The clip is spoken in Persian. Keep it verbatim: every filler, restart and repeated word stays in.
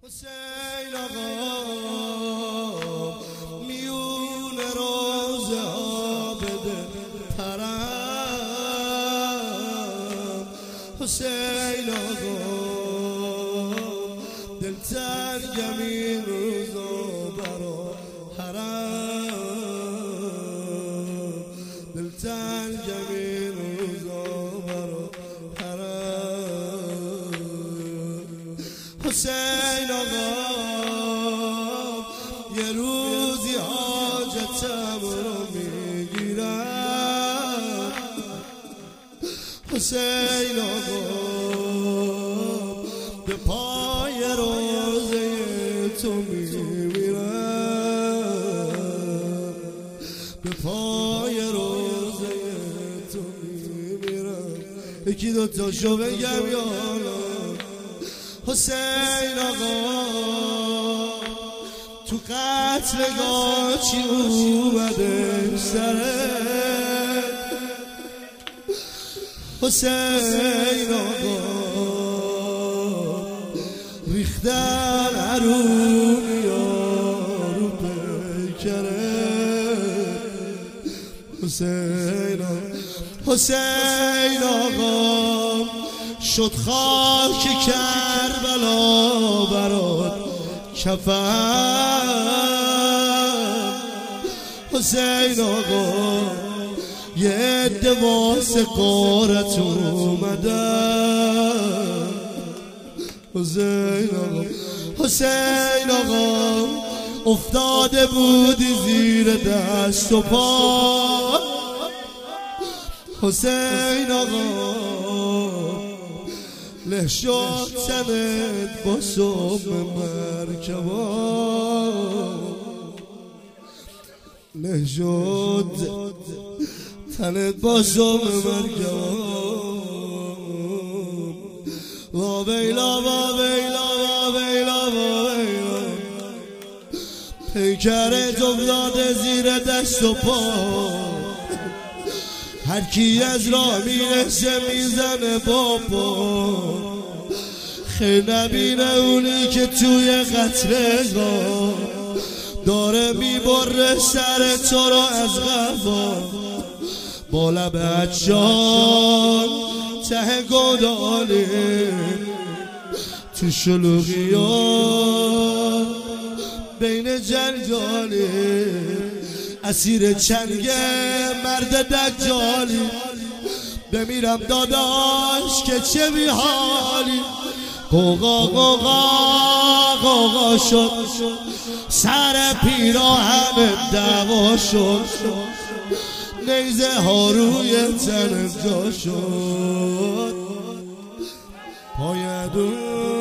حسین آقا میون روزه ها بده پرم. حسین آقا دلتنگم این روزا برا حرم، دلتنگم این روزا برا حرم. حسین آقا یه روزی حاجتم رو میگیرم. حسین آقا به پای روزه تو میمیرم، به پای روزه تو میمیرم. یکی دوتاشو بگم یالا. حسین آقا تو قتلگاه چی اومده سرت؟ حسین آقا ریختن عرومی رو پیکرت. حسین آقا حسین آقا شد خاک کربلا برات کفن. حسین آقا یه عده واسه غارت اومدن. حسین آقا حسین آقا افتاده بودی زیر دست و پا. حسین آقا له شد تنت با سم مرکبا، له شد تنت با سم مرکبا. وا ویلا وا ویلا وا ویلا وا ویلا پیکرت افتاده زیر دست و پا. هر کی از راه میرسه میزنه بابا، خیلی نبینه اونی که توی قتلگاه داره میبره سر تو رو از غفا. با لب عطشان ته گوداله تو شلوغی ها بین جنگاله، اسیر چنگ مرد دجالی. بمیرم داداش که چه بی حالی. قوقا قوقا قوقا شد سر پیراهن دعوا شد، نیزه ها روی تن جا شد. پای دو